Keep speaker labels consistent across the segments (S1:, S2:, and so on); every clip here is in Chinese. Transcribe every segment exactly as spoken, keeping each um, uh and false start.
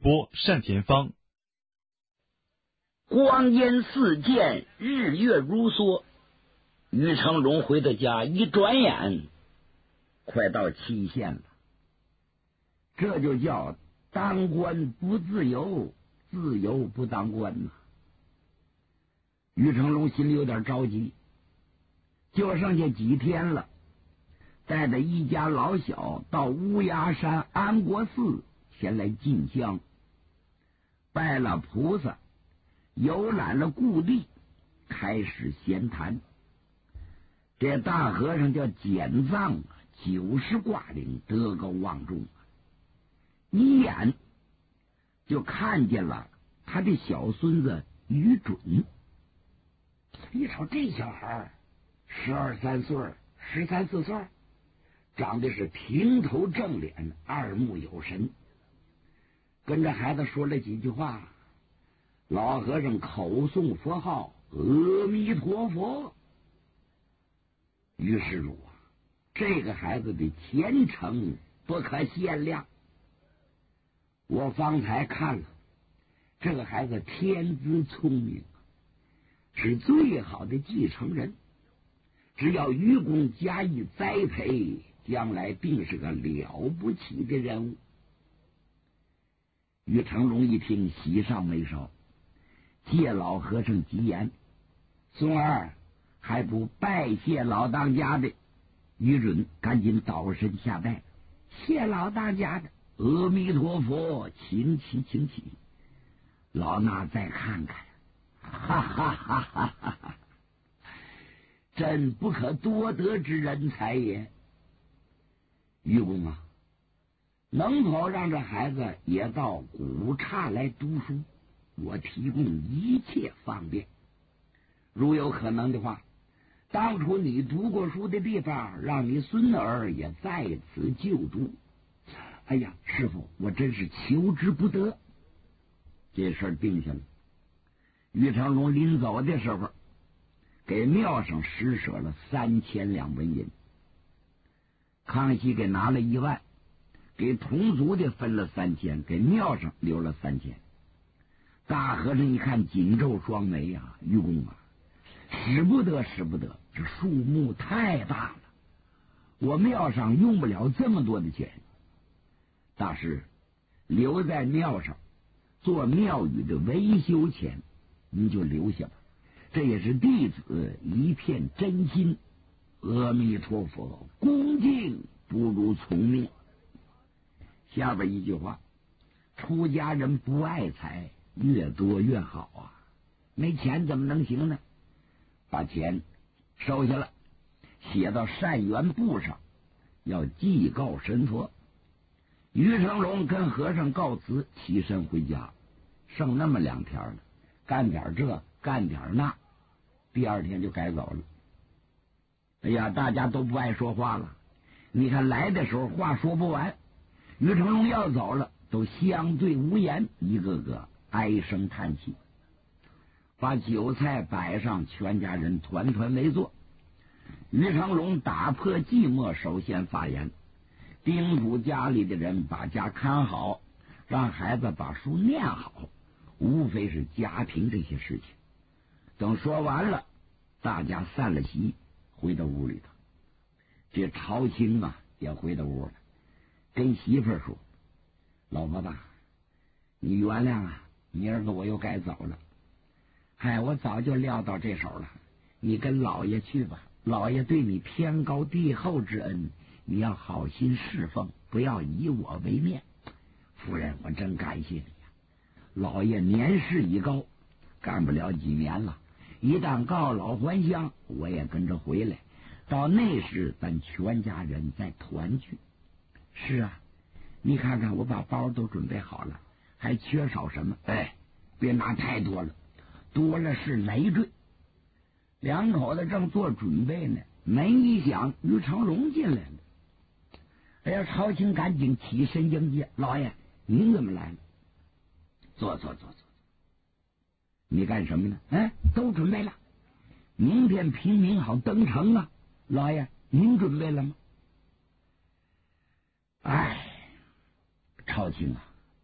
S1: 播单田芳。
S2: 光阴似箭，日月如梭。于成荣回到家，一转眼快到期限了。这就叫当官不自由，自由不当官呐。于成荣心里有点着急，就剩下几天了，带着一家老小到乌鸦山安国寺前来进香，拜了菩萨，游览了故地，开始闲谈。这大和尚叫简藏，九十挂领，德高望重，一眼就看见了他的小孙子于准。
S3: 你瞅这小孩十二三岁，十三四岁，长得是平头正脸，二目有神。跟着孩子说了几句话，老和尚口诵佛号阿弥陀佛。于是主啊，这个孩子的前程不可限量。我方才看了，这个孩子天资聪明，是最好的继承人。只要愚公加以栽培，将来定是个了不起的人物。于成荣一听，喜上眉梢，借老和尚吉言，孙儿还不拜谢老当家的。于准赶紧倒身下拜，谢老当家的，阿弥陀佛，请起请起。老衲再看看，哈哈哈哈哈哈！真不可多得之人才也。愚公啊，能否让这孩子也到古刹来读书？我提供一切方便。如有可能的话，当初你读过书的地方，让你孙儿也在此就读。哎呀，师傅，我真是求之不得。这事儿定下了。于成荣临走的时候，给庙上施舍了三千两纹银。康熙给拿了一万，给同族的分了三千，给庙上留了三千。大和尚一看，紧皱双眉呀、啊，愚公啊，使不得，使不得，这数目太大了，我庙上用不了这么多的钱。大师，留在庙上做庙宇的维修钱，您就留下吧，这也是弟子一片真心。阿弥陀佛，恭敬不如从命。下边一句话，出家人不爱财，越多越好啊，没钱怎么能行呢？把钱收下了，写到善缘簿上，要祭告神佛。于成荣跟和尚告辞，起身回家。剩那么两天了，干点这，干点那，第二天就该走了。哎呀，大家都不爱说话了。你看来的时候话说不完，于成荣要走了，都相对无言，一个个唉声叹气。把酒菜摆上，全家人团团围坐。于成荣打破寂寞，首先发言，叮嘱家里的人把家看好，让孩子把书念好，无非是家庭这些事情。等说完了，大家散了席，回到屋里头。这朝清啊也回到屋了，跟媳妇儿说：“老婆子，你原谅啊，明儿个我又该走了。哎，我早就料到这手了，你跟老爷去吧，老爷对你天高地厚之恩，你要好心侍奉，不要以我为面。夫人，我真感谢你呀。老爷年事已高，干不了几年了，一旦告老还乡，我也跟着回来，到那时咱全家人再团聚。是啊，你看看我把包都准备好了，还缺少什么？哎，别拿太多了，多了是累赘。”两口子正做准备呢，门一响，于成荣进来了。哎呀，朝清赶紧起身迎接：“老爷，您怎么来了？”“坐坐坐坐。你干什么呢？”“哎，都准备了，明天平民好登城啊。老爷，您准备了吗？”“哎，朝清啊，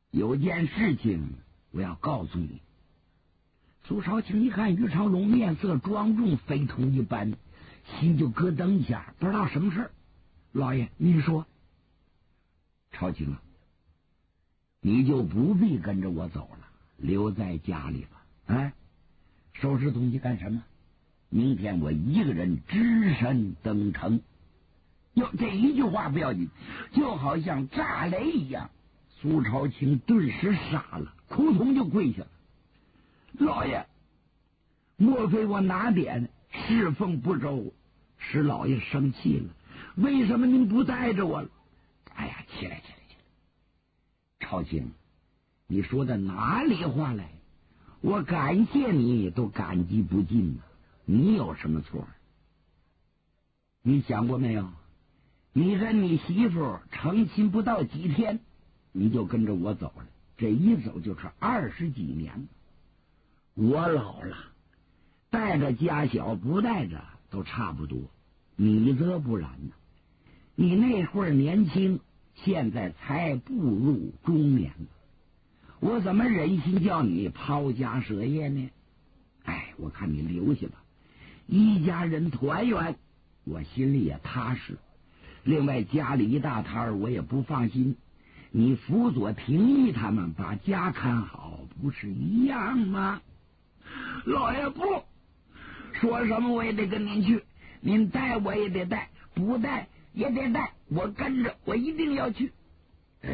S2: 有件事情我要告诉你。苏少卿一看于成龙面色庄重非同一般，心就咯噔一下，不知道什么事儿。老爷，您说。朝卿啊，你就不必跟着我走了，留在家里吧。哎，收拾东西干什么？明天我一个人只身登城。哟，这一句话不要紧，就好像炸雷一样。苏朝卿顿时傻了，扑通就跪下了。老爷，莫非我哪点侍奉不周，使老爷生气了？为什么您不带着我了？哎呀，起来起来起来！朝卿，你说的哪里话来？我感谢你都感激不尽呢。你有什么错？你想过没有？你跟你媳妇成亲不到几天，你就跟着我走了，这一走就是二十几年。我老了，带着家小不带着都差不多，你则不然呢。你那会儿年轻，现在才步入中年了，我怎么忍心叫你抛家舍业呢？哎，我看你留下吧，一家人团圆，我心里也踏实。另外家里一大摊儿，我也不放心。你辅佐廷义他们把家看好，不是一样吗？老爷不说什么我也得跟您去，您带我也得带，不带也得带，我跟着，我一定要去。呃，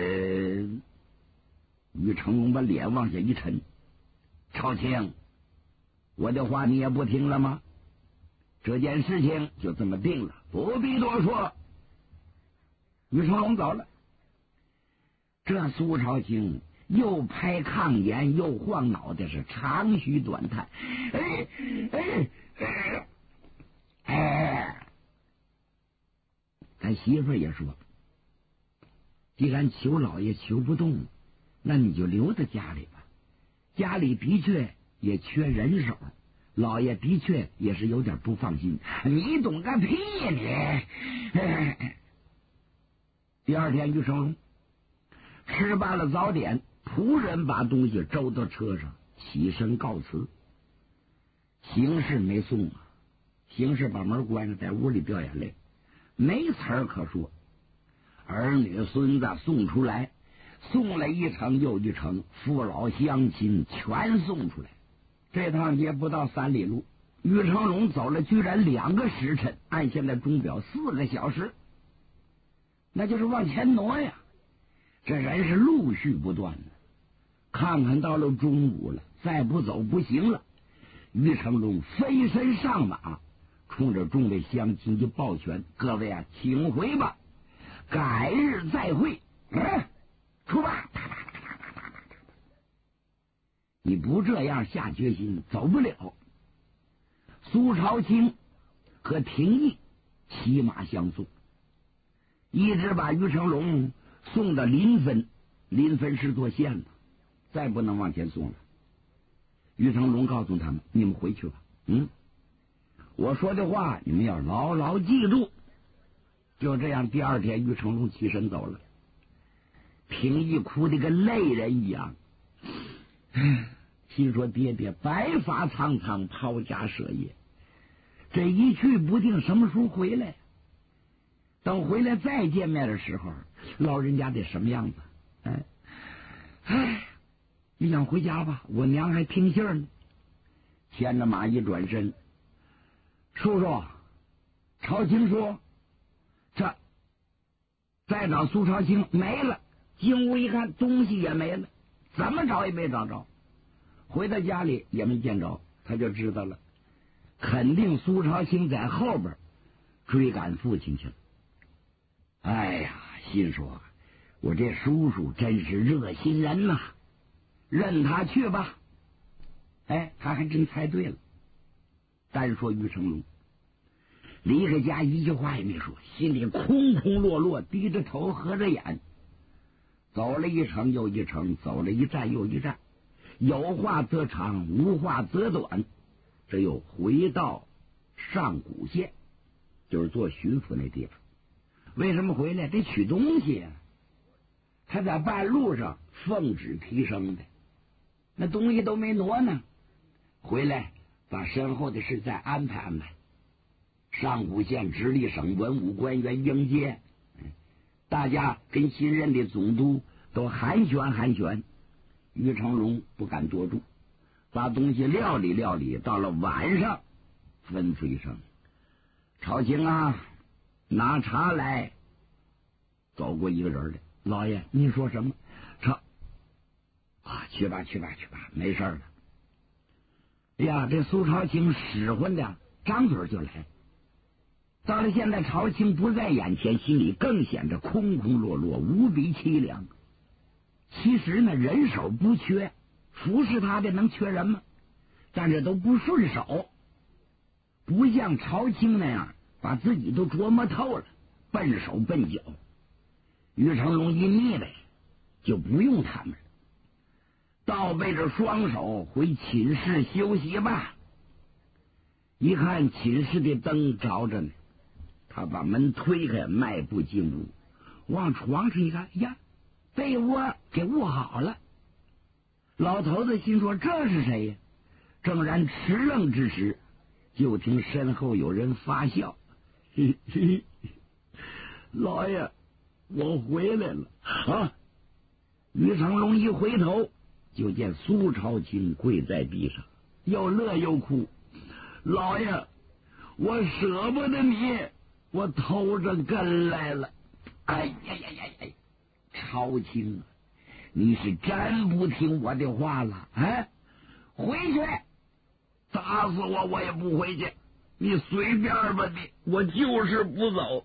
S2: 于成龙把脸往下一沉，朝卿，我的话你也不听了吗？这件事情就这么定了，不必多说。于成龙走了，这苏朝卿又拍炕沿又晃脑袋，是长吁短叹。哎哎哎哎！咱媳妇也说，既然求老爷求不动，那你就留在家里吧。家里的确也缺人手，老爷的确也是有点不放心。你懂个屁呀你！哎，第二天，于成龙吃罢了早点，仆人把东西周到车上，起身告辞。邢氏没送啊，邢氏把门关上，在屋里掉眼泪，没词儿可说。儿女孙子送出来，送了一程又一程，父老乡亲全送出来。这趟街不到三里路，于成龙走了居然两个时辰，按现在钟表四个小时，那就是往前挪呀。这人是陆续不断的，看看到了中午了，再不走不行了。于成龙飞身上马，冲着众位乡亲就抱拳：“各位啊，请回吧，改日再会。嗯，出发！”你不这样下决心，走不了。苏朝卿和廷义骑马相送，一直把于成龙送到临汾，临汾市做县了，再不能往前送了。于成龙告诉他们：“你们回去吧，嗯，我说的话你们要牢牢记住。”就这样，第二天于成龙起身走了，廷义哭得跟泪人一样，心说：“爹爹白发苍苍，抛家舍业，这一去不定什么时候回来。等回来再见面的时候，老人家得什么样子？哎，哎，你想回家吧，我娘还听信儿呢。”牵着马一转身，叔叔，朝卿说，这再找苏朝卿没了。进屋一看，东西也没了，怎么找也没找着。回到家里也没见着，他就知道了，肯定苏朝卿在后边追赶父亲去了。哎呀，心说我这叔叔真是热心人呐，任他去吧。哎，他还真猜对了。单说于成龙离开家一句话也没说，心里空空落落，低着头合着眼，走了一程又一程，走了一站又一站，有话则长，无话则短。这又回到上古县，就是做巡抚那地方。为什么回来？得取东西呀、啊。 他在半路上奉旨提升的，那东西都没挪呢，回来把身后的事再安排安排。上古县直隶省文武官员迎接，大家跟新任的总督都寒暄寒暄。于成龙不敢多住，把东西料理料理。到了晚上，吩咐一声：“朝廷啊，拿茶来。”走过一个人来，老爷，您说什么？朝啊，去吧去吧去吧，没事了。哎呀，这苏朝廷使唤的，张嘴就来。到了现在，朝廷不在眼前，心里更显着空空落落，无比凄凉。其实呢，人手不缺，服侍他的能缺人吗？但这都不顺手，不像朝廷那样把自己都琢磨透了，笨手笨脚。于成龙一腻歪，就不用他们了，倒背着双手回寝室休息吧。一看寝室的灯着着呢，他把门推开，迈步进屋，往床上一看，呀，被窝给捂好了。老头子心说这是谁呀？正然迟愣之时，就听身后有人发笑：“嘿嘿，老爷，我回来了啊！”于成龙一回头，就见苏朝清跪在地上，又乐又哭：“老爷，我舍不得你，我偷着跟来了。”哎呀呀呀呀！朝清，你是真不听我的话了啊！回去，打死我我也不回去，你随便吧你，我就是不走。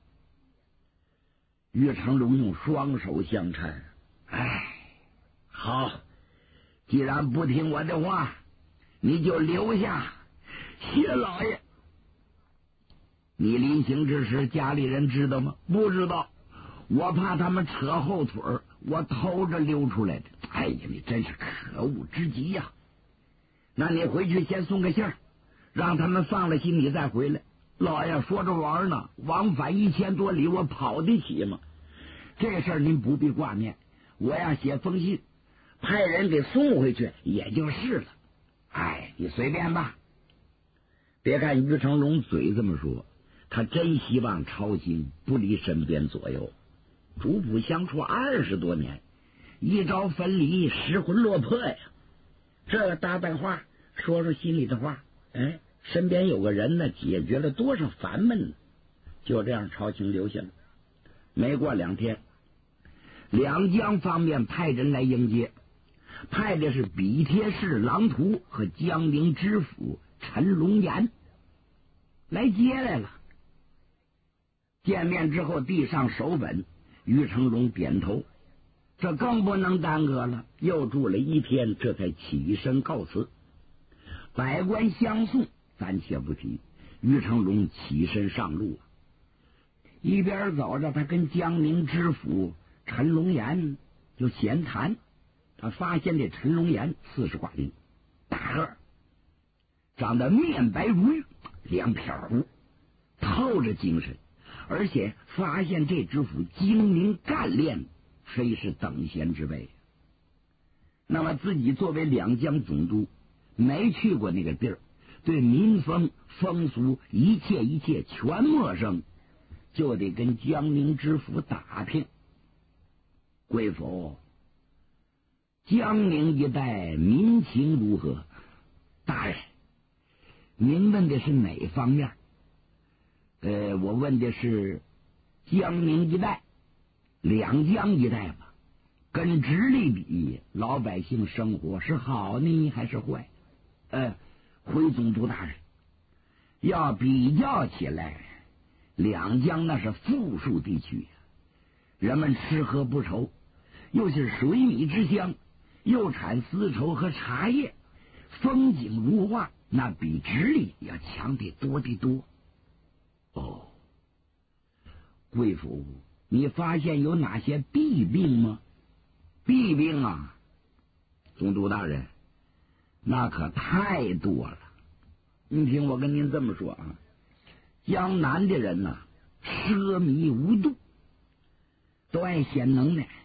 S2: 岳成龙用双手相搀，哎，好，既然不听我的话，你就留下。谢老爷。你临行之时，家里人知道吗？不知道，我怕他们扯后腿儿，我偷着溜出来的。哎呀，你真是可恶之极呀！那你回去先送个信儿，让他们放了心，你再回来。老爷说着玩呢，往返一千多里，我跑得起吗？这事儿您不必挂念，我要写封信，派人给送回去，也就是了。哎，你随便吧。别看于成龙嘴这么说，他真希望朝廷不离身边左右。主仆相处二十多年，一朝分离，失魂落魄呀。这个搭搭话，说说心里的话，哎，身边有个人呢，解决了多少烦闷呢？就这样，朝廷留下了。没过两天，两江方面派人来迎接，派的是比贴市郎图和江宁知府陈龙岩来接来了。见面之后，递上手本，于成龙点头，这更不能耽搁了。又住了一天，这才起身告辞。百官相送，暂且不提。于成龙起身上路，一边走着，他跟江宁知府陈龙岩就闲谈。他发现这陈龙岩四十挂零，大个儿，长得面白如玉，两撇胡，透着精神。而且发现这知府精明干练，非是等闲之辈。那么自己作为两江总督，没去过那个地儿，对民风风俗一切一切全陌生，就得跟江宁知府打听。贵府，江宁一带民情如何？大人，您问的是哪方面？呃，我问的是江宁一带，两江一带吧。跟直隶比，老百姓生活是好呢还是坏？呃，回总督大人，要比较起来，两江那是富庶地区，人们吃喝不愁，又是水米之乡，又产丝绸和茶叶，风景如画，那比直隶要强得多得多。哦，贵府，你发现有哪些弊病吗？弊病啊，总督大人，那可太多了。您听我跟您这么说啊，江南的人呐、啊，奢靡无度，都爱显能耐，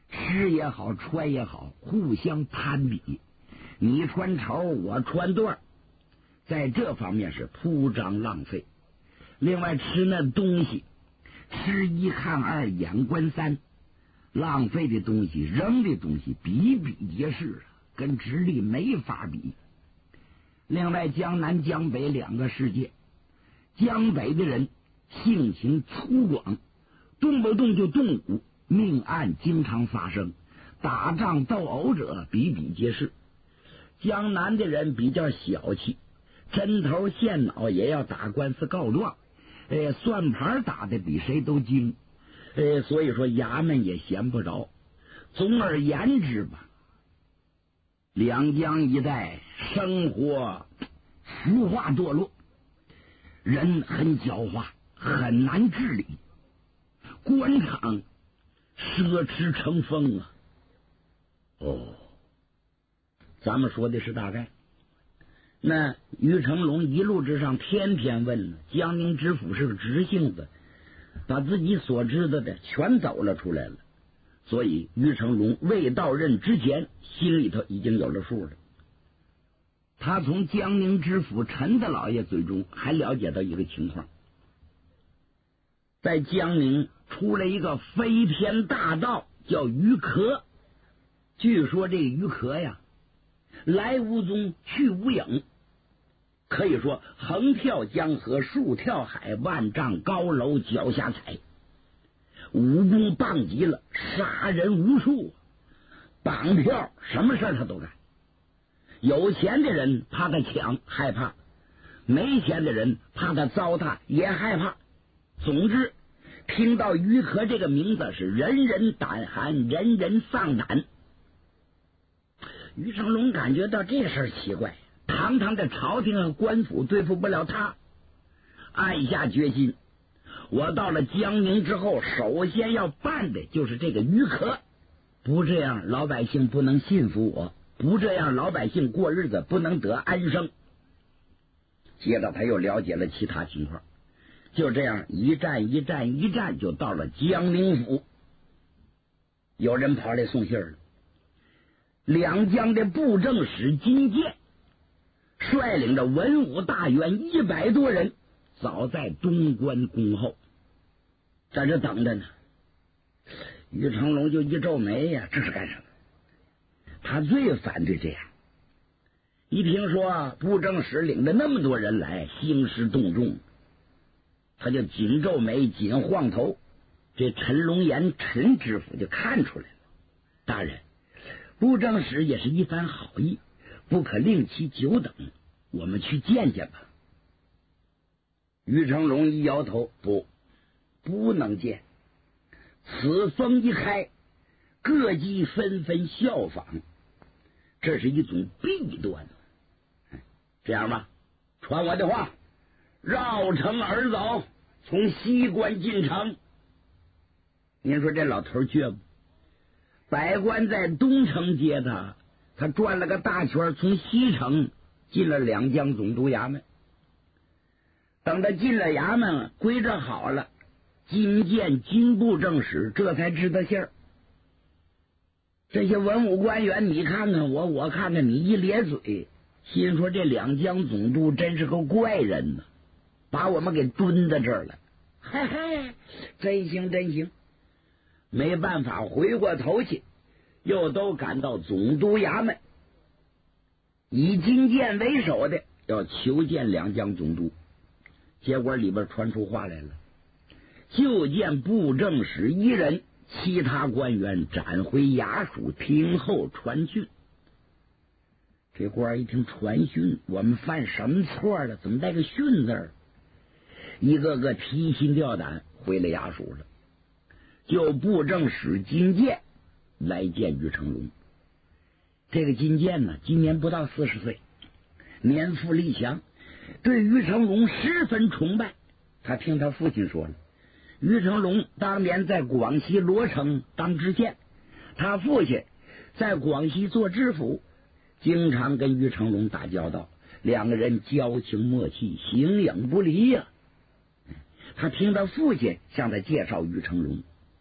S2: 吃也好，穿也好，互相攀比，你穿绸，我穿缎，在这方面是铺张浪费。另外吃那东西，吃一看二，眼观三，浪费的东西，扔的东西比比皆是，跟直隶没法比。另外江南江北两个世界，江北的人性情粗犷，动不动就动武，命案经常发生，打仗斗殴者比比皆是。江南的人比较小气，针头线脑也要打官司告状，呃，算盘打的比谁都精，呃，所以说衙门也闲不着。总而言之吧，两江一带生活腐化堕落，人很狡猾，很难治理，官场奢侈成风啊。哦，咱们说的是大概。那于成龙一路之上天天问了，江宁知府是个直性子，把自己所知道的全抖了出来了。所以于成龙未到任之前，心里头已经有了数了。他从江宁知府陈大老爷嘴中还了解到一个情况，在江宁出了一个飞天大盗，叫于可。据说这于可呀，来无踪去无影，可以说横跳江河，竖跳海，万丈高楼脚下踩，武功棒极了，杀人无数，绑票什么事他都干。有钱的人怕他抢害怕，没钱的人怕他糟蹋也害怕。总之听到于可这个名字是人人胆寒，人人丧胆。于成龙感觉到这事儿奇怪，堂堂的朝廷和官府对付不了他，暗下决心，我到了江宁之后，首先要办的就是这个于可，不这样老百姓不能信服我，不这样老百姓过日子不能得安生。接着他又了解了其他情况，就这样一站一站一站就到了江宁府。有人跑来送信了，两江的布政使金剑率领着文武大员一百多人，早在东关宫后在这等着呢。于成龙就一皱眉呀，这是干什么？他最反对这样。一听说布政使领着那么多人来，兴师动众，他就紧皱眉，紧晃头。这陈龙岩陈知府就看出来了，大人，布政使也是一番好意，不可令其久等，我们去见见吧。于成龙一摇头，不，不能见。此风一开，各级纷纷效仿，这是一种弊端。这样吧，传我的话，绕城而走，从西关进城。您说这老头倔不？百官在东城接他，他转了个大圈，从西城进了两江总督衙门。等他进了衙门，归置好了，觐见金布政使，这才知道信儿。这些文武官员你看看我，我看看你，一咧嘴，心说这两江总督真是个怪人呢，把我们给蹲在这儿了。嘿嘿，真行真行。没办法，回过头去又都赶到总督衙门，以金剑为首的要求见两江总督。结果里边传出话来了，就见布政使一人，其他官员斩回衙署听候传讯。这官一听传讯，我们犯什么错了？怎么带个训字儿？一个个提心吊胆回了衙署了。就布政使金剑来见于成龙。这个金剑呢，今年不到四十岁，年富力强，对于成龙十分崇拜。他听他父亲说了，于成龙当年在广西罗城当知县，他父亲在广西做知府，经常跟于成龙打交道，两个人交情默契，形影不离呀、啊。他听到父亲向他介绍于成龙，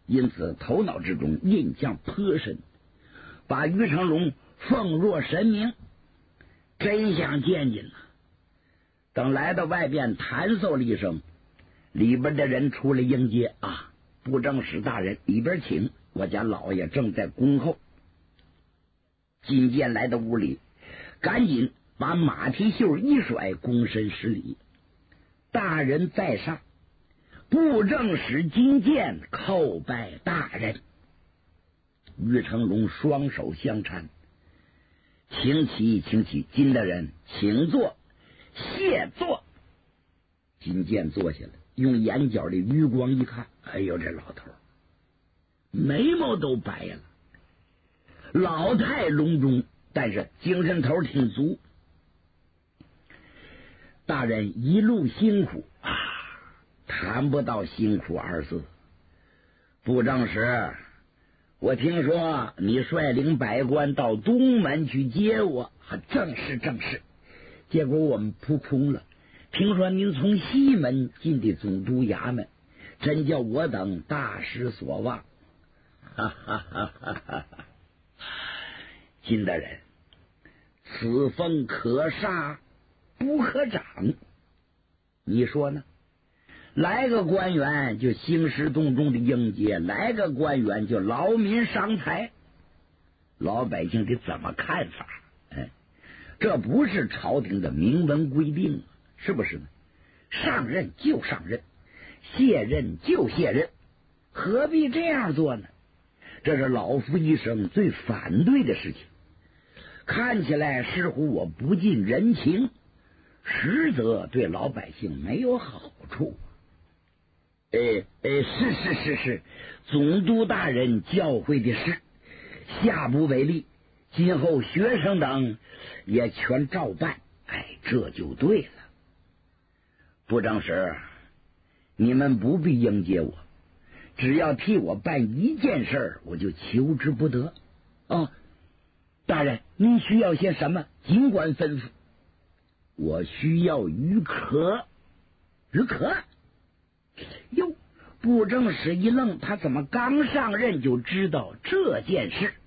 S3: 因此头脑之中印象颇深，把于成龙奉若神明，真想见见了。等来到外边，弹奏了一声，里边的人出来迎接啊，布政使大人里边请，我家老爷正在恭候。金剑来到屋里，赶紧把马蹄袖一甩，躬身施礼。大人在上，布政使金剑叩拜大人。于成龙双手相搀，请起，请起，金大人请坐，谢坐。金剑坐下来，用眼角的余光一看，哎呦，这老头眉毛都白了，老态龙钟，但是精神头挺足。大人一路辛苦啊，谈不到辛苦二字。布政使，我听说你率领百官到东门去接我，正是正是。结果我们扑空了，听说您从西门进的总督衙门，真叫我等大失所望。哈哈哈哈哈哈！金大人，此风可杀不可长，你说呢？来个官员就兴师动众的迎接，来个官员就劳民伤财，老百姓得怎么看法？哎，这不是朝廷的明文规定，是不是呢？上任就上任，卸任就卸任，何必这样做呢？这是老夫一生最反对的事情。看起来似乎我不近人情，实则对老百姓没有好处。哎哎，是是是是，总督大人教诲的是，下不为例，今后学生等也全照办。哎，这就对了。布政使，你们不必迎接我，只要替我办一件事，我就求之不得。哦，大人，您需要些什么？尽管吩咐。我需要鱼壳。鱼壳？哟，布政使一愣，他怎么刚上任就知道这件事？